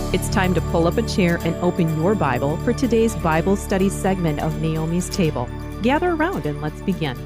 It's time to pull up a chair and open your Bible for today's Bible study segment of Naomi's Table. Gather around and let's begin.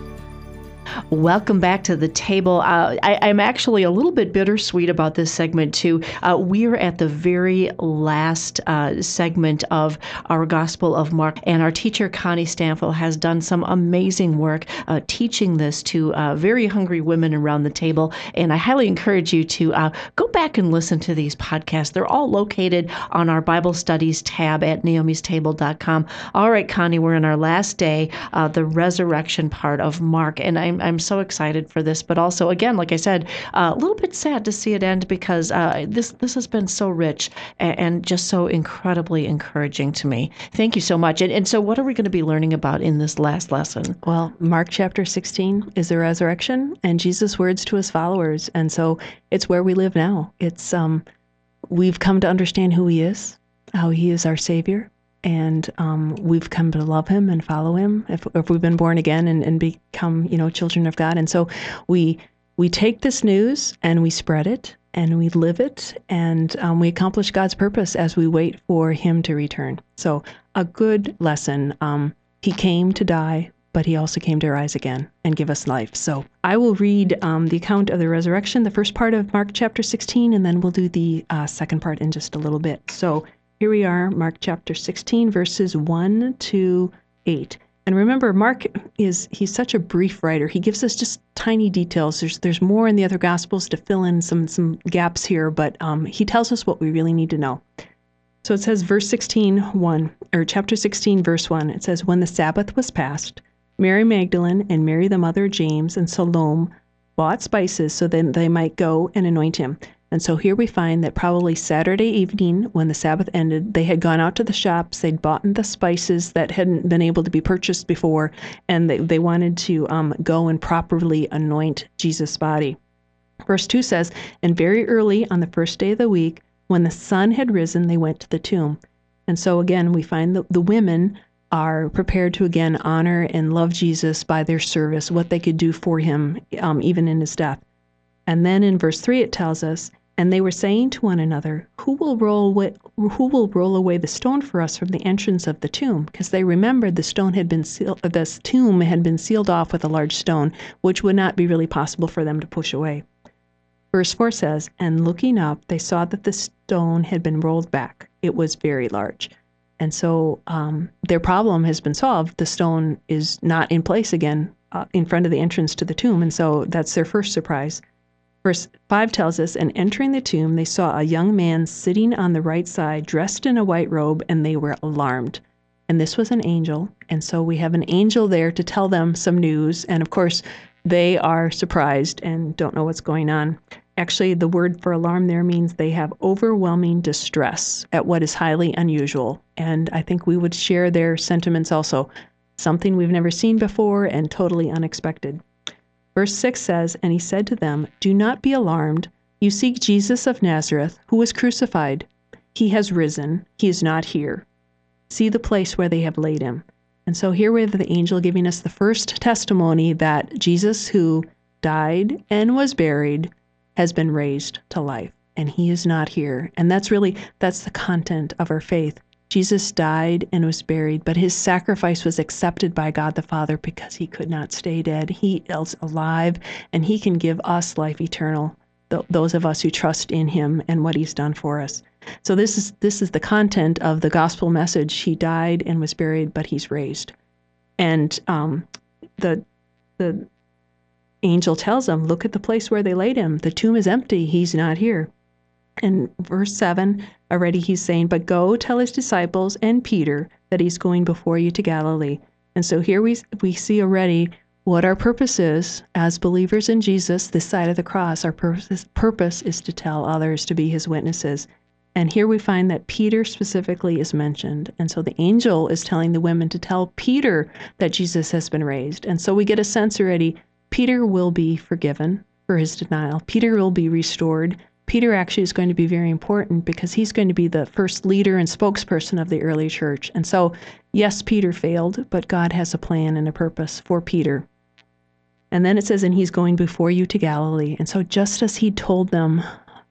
Welcome back to the table. I'm actually a little bit bittersweet about this segment, too. We're at the very last segment of our Gospel of Mark, and our teacher, Connie Stanfill, has done some amazing work teaching this to very hungry women around the table, and I highly encourage you to go back and listen to these podcasts. They're all located on our Bible Studies tab at naomistable.com. All right, Connie, we're in our last day, the resurrection part of Mark, and I'm so excited for this, but also, again, like I said, a little bit sad to see it end because this has been so rich and just so incredibly encouraging to me. Thank you so much. And so what are we going to be learning about in this last lesson? Well, Mark chapter 16 is the resurrection and Jesus' words to his followers. And so it's where we live now. It's we've come to understand who he is, how he is our Savior. And we've come to love him and follow him if we've been born again and become, children of God. And so we take this news and we spread it and we live it and we accomplish God's purpose as we wait for him to return. So a good lesson. He came to die, but he also came to rise again and give us life. So I will read the account of the resurrection, the first part of Mark chapter 16, and then we'll do the second part in just a little bit. So here we are, Mark chapter 16, verses 1 to 8. And remember, Mark he's such a brief writer. He gives us just tiny details. There's more in the other Gospels to fill in some gaps here, but he tells us what we really need to know. So it says, chapter 16, verse 1, it says, "When the Sabbath was past, Mary Magdalene and Mary the mother of James and Salome bought spices so that they might go and anoint him." And so here we find that probably Saturday evening, when the Sabbath ended, they had gone out to the shops, they'd bought the spices that hadn't been able to be purchased before, and they wanted to go and properly anoint Jesus' body. Verse 2 says, "And very early on the first day of the week, when the sun had risen, they went to the tomb." And so again, we find the women are prepared to again honor and love Jesus by their service, what they could do for him even in his death. And then in verse 3 it tells us, "And they were saying to one another, who will roll away the stone for us from the entrance of the tomb?" Because they remembered this tomb had been sealed off with a large stone, which would not be really possible for them to push away. Verse 4 says, "And looking up, they saw that the stone had been rolled back. It was very large." And so their problem has been solved. The stone is not in place again in front of the entrance to the tomb. And so that's their first surprise. Verse 5 tells us, "And entering the tomb, they saw a young man sitting on the right side, dressed in a white robe, and they were alarmed." And this was an angel. And so we have an angel there to tell them some news. And of course, they are surprised and don't know what's going on. Actually, the word for alarm there means they have overwhelming distress at what is highly unusual. And I think we would share their sentiments also. Something we've never seen before and totally unexpected. Verse 6 says, "And he said to them, 'Do not be alarmed. You seek Jesus of Nazareth, who was crucified. He has risen. He is not here. See the place where they have laid him.'" And so here we have the angel giving us the first testimony that Jesus, who died and was buried, has been raised to life, and he is not here. And that's the content of our faith. Jesus died and was buried, but his sacrifice was accepted by God the Father because he could not stay dead. He is alive, and he can give us life eternal, those of us who trust in him and what he's done for us. So this is the content of the gospel message. He died and was buried, but he's raised. And the angel tells them, "Look at the place where they laid him. The tomb is empty. He's not here." And verse 7, already he's saying, "But go tell his disciples and Peter that he's going before you to Galilee." And so here we see already what our purpose is as believers in Jesus, this side of the cross. Our purpose is to tell others, to be his witnesses. And here we find that Peter specifically is mentioned. And so the angel is telling the women to tell Peter that Jesus has been raised. And so we get a sense already, Peter will be forgiven for his denial. Peter will be restored. Peter actually is going to be very important because he's going to be the first leader and spokesperson of the early church. And so, yes, Peter failed, but God has a plan and a purpose for Peter. And then it says, "And he's going before you to Galilee." And so just as he told them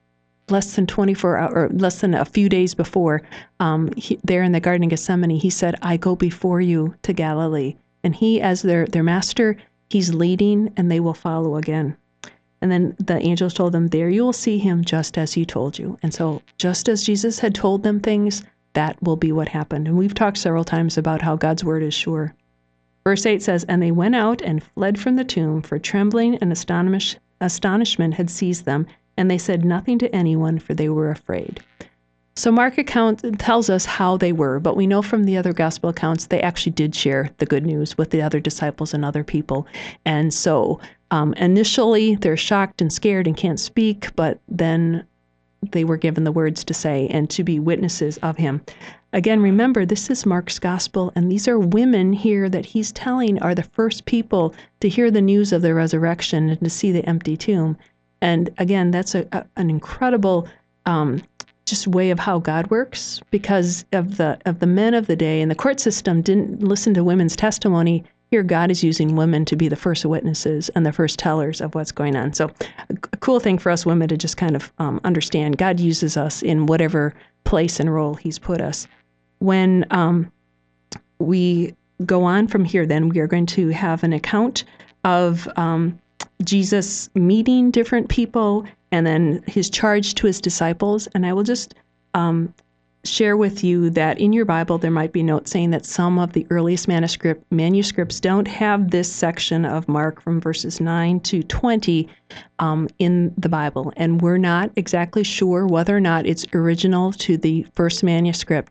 less than 24 hours, or less than a few days before, there in the Garden of Gethsemane, he said, I go before you to Galilee. And he, as their master, he's leading, and they will follow again. And then the angels told them, there you will see him just as he told you. And so just as Jesus had told them things, that will be what happened. And we've talked several times about how God's word is sure. Verse 8 says, and they went out and fled from the tomb, for trembling and astonishment had seized them, and they said nothing to anyone, for they were afraid. So Mark account tells us how they were, but we know from the other gospel accounts they actually did share the good news with the other disciples and other people. And so initially they're shocked and scared and can't speak, but then they were given the words to say and to be witnesses of him. Again, remember, this is Mark's gospel, and these are women here that he's telling are the first people to hear the news of the resurrection and to see the empty tomb. And again, that's an incredible just way of how God works, because of the men of the day, and the court system didn't listen to women's testimony. Here, God is using women to be the first witnesses and the first tellers of what's going on. So a cool thing for us women to just kind of understand. God uses us in whatever place and role he's put us. When we go on from here, then we are going to have an account of Jesus meeting different people, and then his charge to his disciples. And I will just share with you that in your Bible there might be notes saying that some of the earliest manuscripts don't have this section of Mark from verses 9 to 20 in the Bible. And we're not exactly sure whether or not it's original to the first manuscript.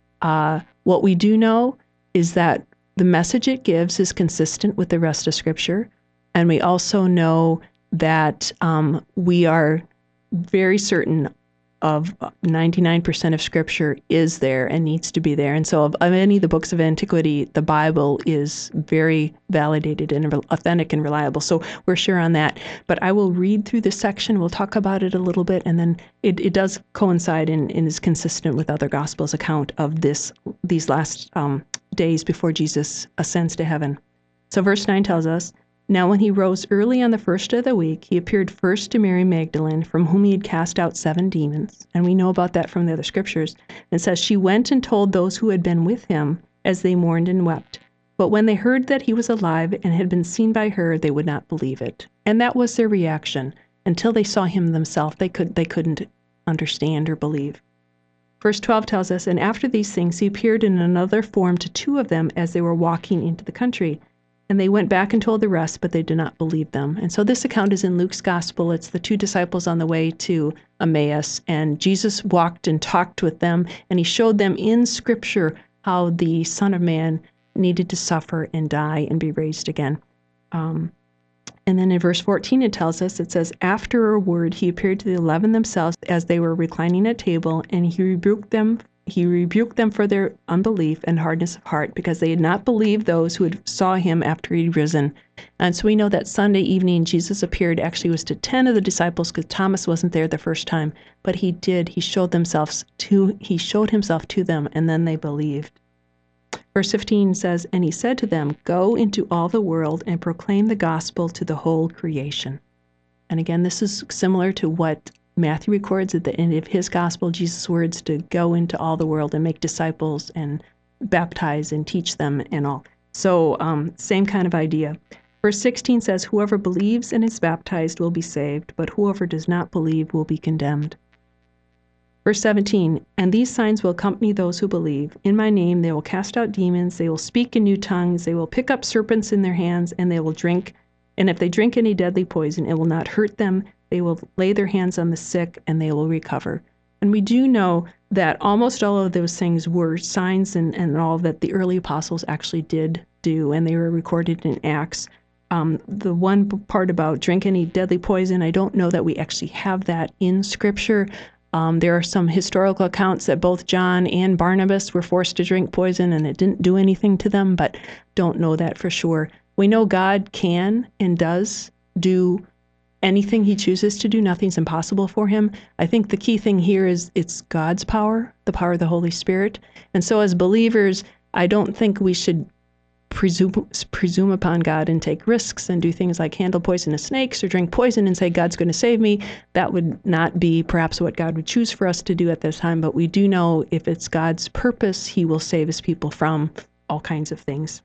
What we do know is that the message it gives is consistent with the rest of Scripture. And we also know that we are very certain of 99% of Scripture is there and needs to be there. And so of any of the books of antiquity, the Bible is very validated and authentic and reliable. So we're sure on that. But I will read through this section. We'll talk about it a little bit, and then it does coincide and is consistent with other Gospels' account of these last days before Jesus ascends to heaven. So verse 9 tells us, now when he rose early on the first of the week, he appeared first to Mary Magdalene, from whom he had cast out 7 demons. And we know about that from the other scriptures. It says, she went and told those who had been with him as they mourned and wept. But when they heard that he was alive and had been seen by her, they would not believe it. And that was their reaction. Until they saw him themselves, they couldn't understand or believe. Verse 12 tells us, and after these things he appeared in another form to 2 of them as they were walking into the country. And they went back and told the rest, but they did not believe them. And so this account is in Luke's gospel. It's the 2 disciples on the way to Emmaus, and Jesus walked and talked with them, and he showed them in Scripture how the Son of Man needed to suffer and die and be raised again. And then in verse 14 it tells us, it says, afterward he appeared to the 11 themselves as they were reclining at table, and he rebuked them for their unbelief and hardness of heart, because they had not believed those who had saw him after he'd risen. And so we know that Sunday evening Jesus appeared actually was to 10 of the disciples, because Thomas wasn't there the first time, but he did. He showed himself to them, and then they believed. Verse 15 says, and he said to them, go into all the world and proclaim the gospel to the whole creation. And again, this is similar to what Matthew records at the end of his gospel, Jesus' words to go into all the world and make disciples and baptize and teach them and all. So same kind of idea. Verse 16 says, whoever believes and is baptized will be saved, but whoever does not believe will be condemned. Verse 17, and these signs will accompany those who believe. In my name they will cast out demons, they will speak in new tongues, they will pick up serpents in their hands, and they will drink. And if they drink any deadly poison, it will not hurt them. They will lay their hands on the sick, and they will recover. And we do know that almost all of those things were signs and all that the early apostles actually did do, and they were recorded in Acts. The one part about drink any deadly poison, I don't know that we actually have that in Scripture. There are some historical accounts that both John and Barnabas were forced to drink poison, and it didn't do anything to them, but don't know that for sure. We know God can and does do anything he chooses to do. Nothing's impossible for him. I think the key thing here is it's God's power, the power of the Holy Spirit. And so as believers, I don't think we should presume upon God and take risks and do things like handle poisonous snakes or drink poison and say, God's going to save me. That would not be perhaps what God would choose for us to do at this time, but we do know if it's God's purpose, he will save his people from all kinds of things.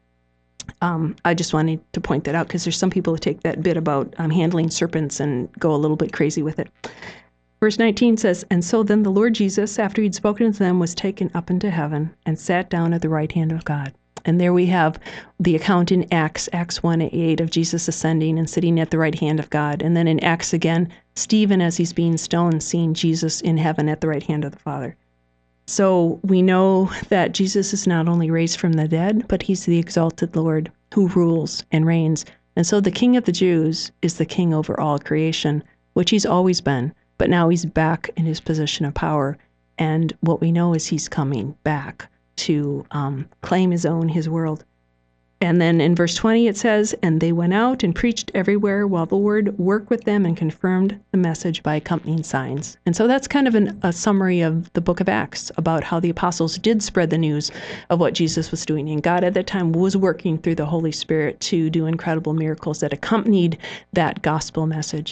I just wanted to point that out because there's some people who take that bit about handling serpents and go a little bit crazy with it. Verse 19 says, "And so then the Lord Jesus, after he'd spoken to them, was taken up into heaven and sat down at the right hand of God." And there we have the account in Acts 1:8 of Jesus ascending and sitting at the right hand of God. And then in Acts again, Stephen, as he's being stoned, seeing Jesus in heaven at the right hand of the Father. So we know that Jesus is not only raised from the dead, but he's the exalted Lord who rules and reigns. And so the King of the Jews is the king over all creation, which he's always been. But now he's back in his position of power. And what we know is he's coming back to claim his own, his world. And then in verse 20 it says, "And they went out and preached everywhere while the word worked with them and confirmed the message by accompanying signs." And so that's kind of a summary of the book of Acts about how the apostles did spread the news of what Jesus was doing. And God at that time was working through the Holy Spirit to do incredible miracles that accompanied that gospel message.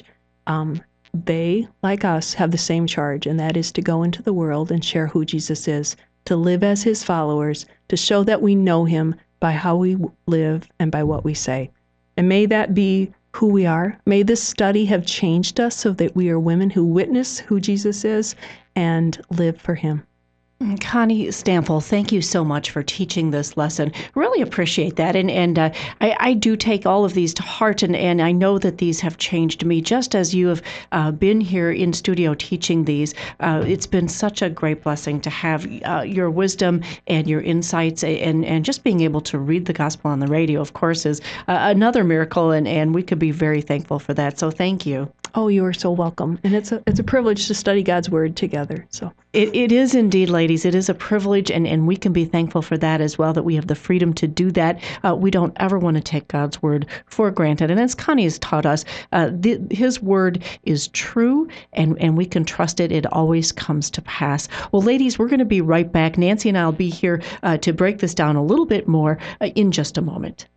They, like us, have the same charge, and that is to go into the world and share who Jesus is, to live as his followers, to show that we know him by how we live and by what we say. And may that be who we are. May this study have changed us so that we are women who witness who Jesus is and live for him. Connie Stample, thank you so much for teaching this lesson. Really appreciate that. And I do take all of these to heart, and I know that these have changed me just as you have been here in studio teaching these. It's been such a great blessing to have your wisdom and your insights, and just being able to read the gospel on the radio, of course, is another miracle, and we could be very thankful for that. So thank you. Oh, you are so welcome. And it's a privilege to study God's word together. So it is indeed, ladies. It is a privilege, and we can be thankful for that as well, that we have the freedom to do that. We don't ever want to take God's word for granted. And as Connie has taught us, his word is true, and we can trust it. It always comes to pass. Well, ladies, we're going to be right back. Nancy and I will be here to break this down a little bit more in just a moment.